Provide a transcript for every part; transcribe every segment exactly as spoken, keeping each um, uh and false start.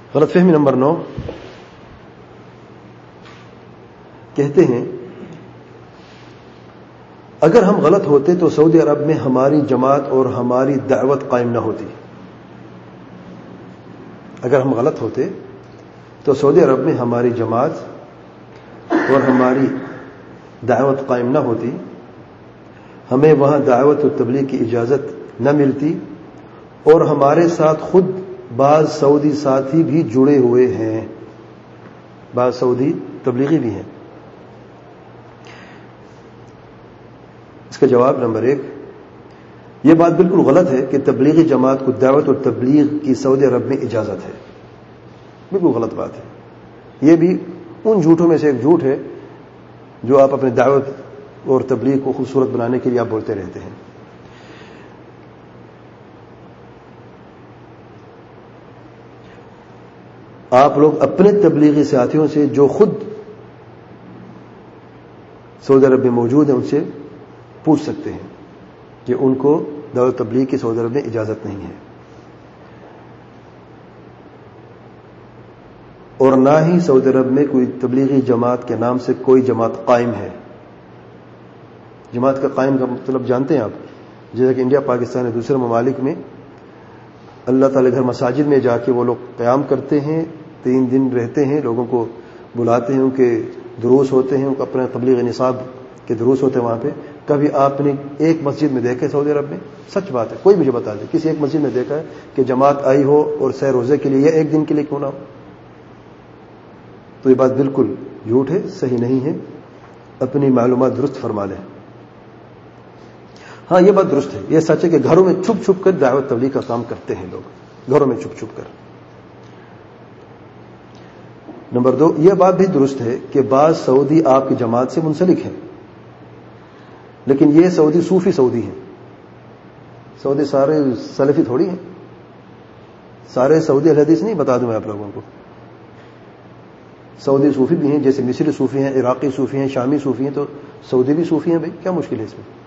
غلط فہمی نمبر نو، کہتے ہیں اگر ہم غلط ہوتے تو سعودی عرب میں ہماری جماعت اور ہماری دعوت قائم نہ ہوتی. اگر ہم غلط ہوتے تو سعودی عرب میں ہماری جماعت اور ہماری دعوت قائم نہ ہوتی، ہمیں وہاں دعوت و تبلیغ کی اجازت نہ ملتی، اور ہمارے ساتھ خود بعض سعودی ساتھی بھی جڑے ہوئے ہیں، بعض سعودی تبلیغی بھی ہیں. اس کا جواب نمبر ایک، یہ بات بالکل غلط ہے کہ تبلیغی جماعت کو دعوت اور تبلیغ کی سعودی عرب میں اجازت ہے. بالکل غلط بات ہے. یہ بھی ان جھوٹوں میں سے ایک جھوٹ ہے جو آپ اپنے دعوت اور تبلیغ کو خوبصورت بنانے کے لیے آپ بولتے رہتے ہیں. آپ لوگ اپنے تبلیغی ساتھیوں سے جو خود سعودی عرب میں موجود ہیں ان سے پوچھ سکتے ہیں کہ ان کو دعوت تبلیغ کی سعودی عرب میں اجازت نہیں ہے، اور نہ ہی سعودی عرب میں کوئی تبلیغی جماعت کے نام سے کوئی جماعت قائم ہے. جماعت کا قائم کا مطلب جانتے ہیں آپ؟ جیسا کہ انڈیا، پاکستان اور دوسرے ممالک میں اللہ تعالی گھر مساجد میں جا کے وہ لوگ قیام کرتے ہیں، تین دن رہتے ہیں، لوگوں کو بلاتے ہیں، ان کے دروس ہوتے ہیں، ان کو اپنے تبلیغ نصاب کے دروس ہوتے ہیں وہاں پہ. کبھی آپ نے ایک مسجد میں دیکھا ہے سعودی عرب میں؟ سچ بات ہے، کوئی مجھے بتا دے کسی ایک مسجد میں دیکھا ہے کہ جماعت آئی ہو اور سہ روزے کے لیے یا ایک دن کے لیے کیوں نہ ہو؟ تو یہ بات بالکل جھوٹ ہے، صحیح نہیں ہے. اپنی معلومات درست فرما لیں. ہاں یہ بات درست ہے، یہ سچ ہے کہ گھروں میں چھپ چھپ کر دعوت تبلیغ کا کام کرتے ہیں لوگ، گھروں میں چھپ چھپ کر. نمبر دو، یہ بات بھی درست ہے کہ بعض سعودی آپ کی جماعت سے منسلک ہیں، لیکن یہ سعودی صوفی سعودی ہیں. سعودی سارے سلفی تھوڑی ہیں، سارے سعودی اہل حدیث نہیں. بتا دوں میں آپ لوگوں کو، سعودی صوفی بھی ہیں، جیسے مصری صوفی ہیں، عراقی صوفی ہیں، شامی صوفی ہیں، تو سعودی بھی صوفی ہیں. بھائی کیا مشکل ہے اس میں؟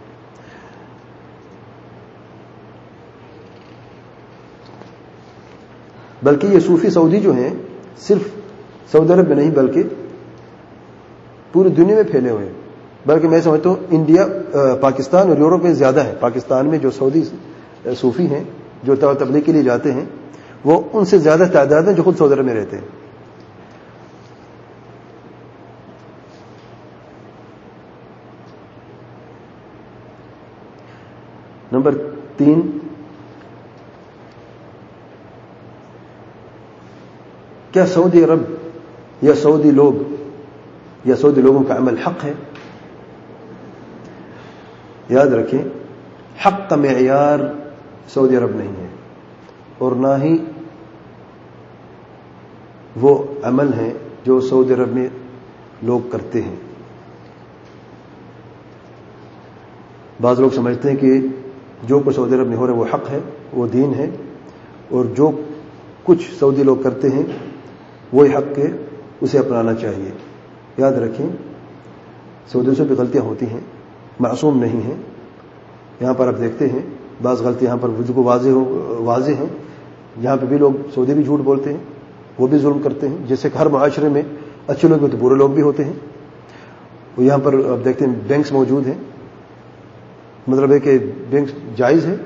بلکہ یہ صوفی سعودی جو ہیں صرف سعودی عرب میں نہیں بلکہ پوری دنیا میں پھیلے ہوئے ہیں. بلکہ میں سمجھتا ہوں انڈیا، پاکستان اور یورپ میں زیادہ ہے. پاکستان میں جو سعودی صوفی ہیں جو تبلیغ کے لیے جاتے ہیں وہ ان سے زیادہ تعداد ہیں جو خود سعودی عرب میں رہتے ہیں. نمبر تین، کیا سعودی عرب یا سعودی لوگ یا سعودی لوگوں کا عمل حق ہے؟ یاد رکھیں، حق کا معیار سعودی عرب نہیں ہے، اور نہ ہی وہ عمل ہیں جو سعودی عرب میں لوگ کرتے ہیں. بعض لوگ سمجھتے ہیں کہ جو کچھ سعودی عرب میں ہو رہا ہے وہ حق ہے، وہ دین ہے، اور جو کچھ سعودی لوگ کرتے ہیں وہی حق ہے، اسے اپنانا چاہیے. یاد رکھیں، سعودیوں سے بھی غلطیاں ہوتی ہیں، معصوم نہیں ہیں. یہاں پر آپ دیکھتے ہیں بعض غلطی یہاں پر بالکل واضح واضح ہیں. یہاں پہ بھی لوگ سعودی بھی جھوٹ بولتے ہیں، وہ بھی ظلم کرتے ہیں. جیسے کہ ہر معاشرے میں اچھے لوگ تو برے لوگ بھی ہوتے ہیں. وہ یہاں پر آپ دیکھتے ہیں بینکس موجود ہیں، مطلب ہے کہ بینک جائز ہے،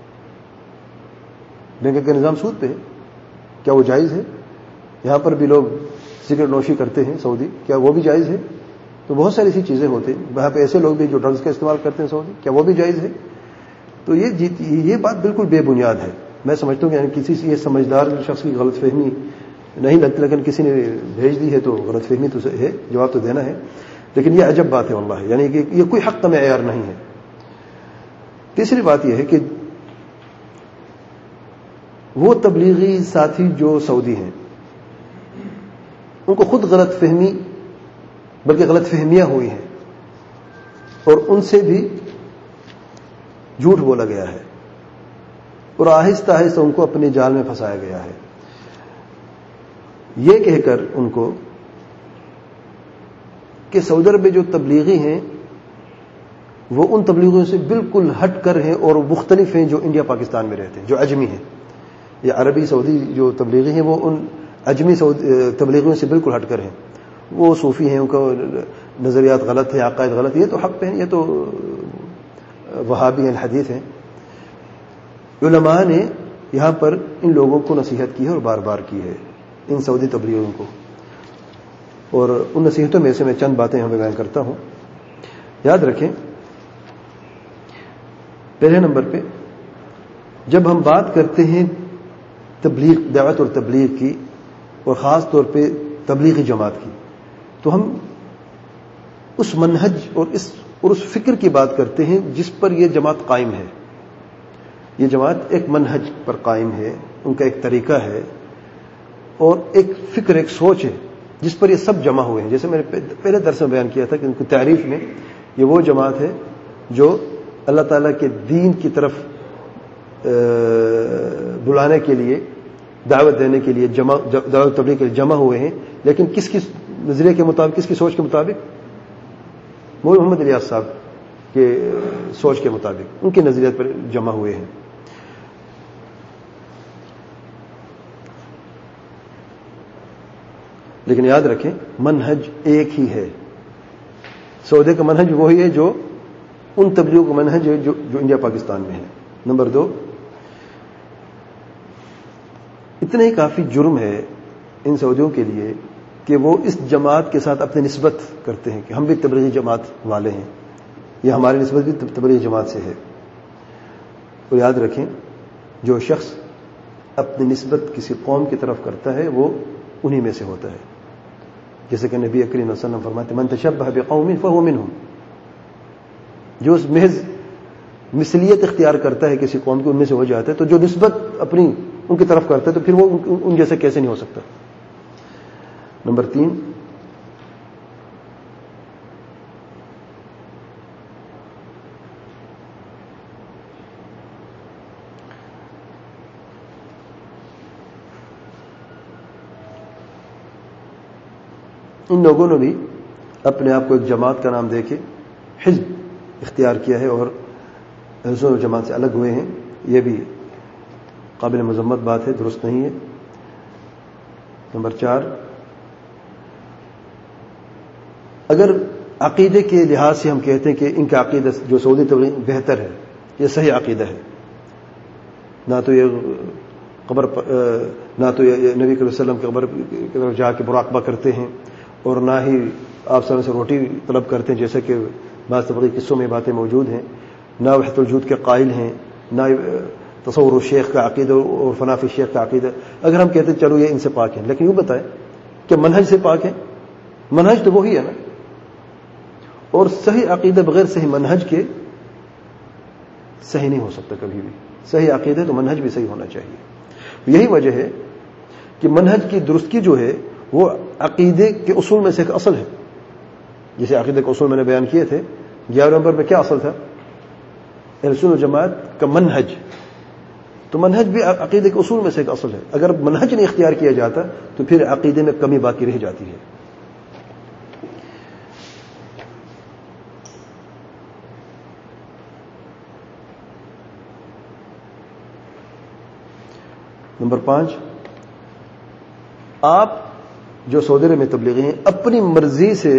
بینک کا نظام سود پہ ہے، کیا وہ جائز ہے؟ یہاں پر بھی لوگ سگریٹ نوشی کرتے ہیں سعودی، کیا وہ بھی جائز ہے؟ تو بہت ساری ایسی چیزیں ہوتی ہیں. وہاں پہ ایسے لوگ بھی جو ڈرگز کا استعمال کرتے ہیں سعودی، کیا وہ بھی جائز ہے؟ تو یہ یہ بات بالکل بے بنیاد ہے. میں سمجھتا ہوں کہ یعنی کسی سے یہ سمجھدار شخص کی غلط فہمی نہیں لگتی، لیکن کسی نے بھیج دی ہے تو غلط فہمی تو ہے، جواب تو دینا ہے. لیکن یہ عجب بات ہے واللہ، یعنی کہ یہ کوئی حق کا معیار نہیں ہے. تیسری بات یہ ہے کہ وہ تبلیغی ساتھی جو سعودی ہیں ان کو خود غلط فہمی بلکہ غلط فہمیاں ہوئی ہیں، اور ان سے بھی جھوٹ بولا گیا ہے، اور آہستہ آہستہ ان کو اپنے جال میں پھنسایا گیا ہے. یہ کہہ کر ان کو کہ سعودی عرب میں جو تبلیغی ہیں وہ ان تبلیغیوں سے بالکل ہٹ کر ہیں اور مختلف ہیں جو انڈیا پاکستان میں رہتے ہیں، جو اجمی ہیں. یہ عربی سعودی جو تبلیغی ہیں وہ ان اجمی تبلیغیوں سے بالکل ہٹ کر ہیں. وہ صوفی ہیں, ان کا نظریات غلط ہیں, عقائد غلط, یہ تو حق پہ ہیں, یہ تو وہابی الحدیث ہیں. علماء نے یہاں پر ان لوگوں کو نصیحت کی ہے اور بار بار کی ہے, ان سعودی تبلیغیوں کو, اور ان نصیحتوں میں سے میں چند باتیں ہمیں بیان کرتا ہوں. یاد رکھیں, پہلے نمبر پہ جب ہم بات کرتے ہیں تبلیغ, دعوت اور تبلیغ کی, اور خاص طور پہ تبلیغی جماعت کی, تو ہم اس منہج اور اس اور اس فکر کی بات کرتے ہیں جس پر یہ جماعت قائم ہے. یہ جماعت ایک منہج پر قائم ہے, ان کا ایک طریقہ ہے اور ایک فکر, ایک سوچ ہے جس پر یہ سب جمع ہوئے ہیں. جیسے میں نے پہلے درس میں بیان کیا تھا کہ ان کی تعریف میں یہ وہ جماعت ہے جو اللہ تعالیٰ کے دین کی طرف بلانے کے لیے, دعوت دینے کے لیے جمع, دعوت تبلیغ کے لیے جمع ہوئے ہیں, لیکن کس کس نظریے کے مطابق, کس کی سوچ کے مطابق؟ مولوی محمد الیاس صاحب کے سوچ کے مطابق, ان کے نظریات پر جمع ہوئے ہیں. لیکن یاد رکھیں منہج ایک ہی ہے. سعودی کا منہج وہی ہے جو ان تبلیغوں کا منہج ہے جو, جو انڈیا پاکستان میں ہے. نمبر دو, اتنا ہی کافی جرم ہے ان سعودیوں کے لیے کہ وہ اس جماعت کے ساتھ اپنی نسبت کرتے ہیں کہ ہم بھی تبلیغی جماعت والے ہیں, یا ہماری نسبت بھی تبلیغی جماعت سے ہے. اور یاد رکھیں, جو شخص اپنی نسبت کسی قوم کی طرف کرتا ہے وہ انہی میں سے ہوتا ہے. جیسے کہ نبی کریم صلی اللہ علیہ وسلم فرماتے من تشبہ بقوم فہو منہم, جو اس محض مثلیت اختیار کرتا ہے کسی قوم کی, ان میں سے ہو جاتا ہے. تو جو نسبت اپنی ان کی طرف کرتا ہے تو پھر وہ ان جیسے کیسے نہیں ہو سکتا. نمبر تین, ان لوگوں نے بھی اپنے آپ کو ایک جماعت کا نام دے کے حزب اختیار کیا ہے اور حزب جماعت سے الگ ہوئے ہیں. یہ بھی قابل مذمت بات ہے, درست نہیں ہے. نمبر چار, اگر عقیدے کے لحاظ سے ہم کہتے ہیں کہ ان کا عقیدہ جو سعودی تبلیغ بہتر ہے, یہ صحیح عقیدہ ہے, نہ تو یہ قبر نہ تو یہ نبی صلی اللہ علیہ وسلم کی قبر کی طرف جا کے مراقبہ کرتے ہیں, اور نہ ہی آپ صلی اللہ علیہ وسلم سے روٹی طلب کرتے ہیں جیسے کہ بعض تبلیغی قصوں میں باتیں موجود ہیں, نہ وحدت الوجود کے قائل ہیں, نہ تصور الشیخ کا عقیدہ اور فنافی شیخ کا عقیدہ. اگر ہم کہتے ہیں چلو یہ ان سے پاک ہیں, لیکن یوں بتائیں کہ منہج سے پاک ہے؟ منہج تو وہی ہے نا, اور صحیح عقیدہ بغیر صحیح منہج کے صحیح نہیں ہو سکتا کبھی بھی. صحیح عقیدہ تو منہج بھی صحیح ہونا چاہیے. یہی وجہ ہے کہ منہج کی درستگی جو ہے وہ عقیدے کے اصول میں سے ایک اصل ہے. جیسے عقیدے کے اصول میں نے بیان کیے تھے, گیارہ نمبر میں کیا اصل تھا؟ اہل سنت و جماعت کا منہج. تو منہج بھی عقیدے کے اصول میں سے ایک اصل ہے. اگر منہج نہیں اختیار کیا جاتا تو پھر عقیدے میں کمی باقی رہ جاتی ہے. نمبر پانچ, آپ جو سعودی عرب میں تبلیغی ہیں اپنی مرضی سے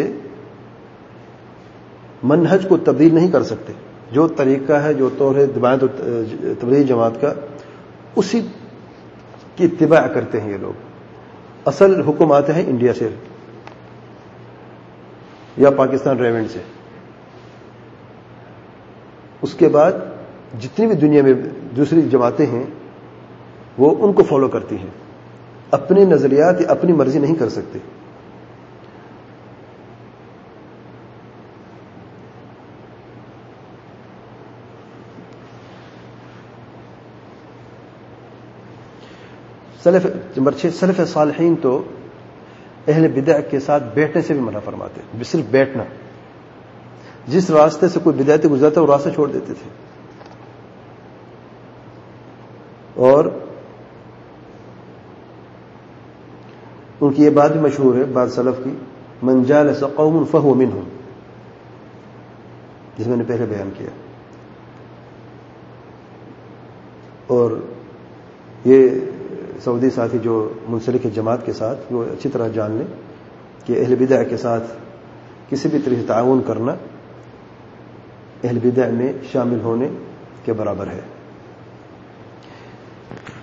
منہج کو تبدیل نہیں کر سکتے. جو طریقہ ہے, جو طور ہے دیوبند تبلیغی جماعت کا, اسی کی اتباع کرتے ہیں یہ لوگ. اصل حکم آتے ہیں انڈیا سے یا پاکستان ریونڈ سے. اس کے بعد جتنی بھی دنیا میں دوسری جماعتیں ہیں وہ ان کو فالو کرتی ہیں. اپنے نظریات یا اپنی مرضی نہیں کر سکتے. سلف نمبر چھ, سلف صالحین تو اہل بدع کے ساتھ بیٹھنے سے بھی منع فرماتے ہیں. صرف بیٹھنا, جس راستے سے کوئی بدعتی گزرتا ہے وہ راستہ چھوڑ دیتے تھے. اور ان کی یہ بات بھی مشہور ہے بعض سلف کی, من جالس قوم فهو منهم, جس میں نے پہلے بیان کیا. اور یہ سعودی ساتھی جو منسلک ہے جماعت کے ساتھ وہ اچھی طرح جان لیں کہ اہل بدع کے ساتھ کسی بھی طرح سے تعاون کرنا اہل بدع میں شامل ہونے کے برابر ہے.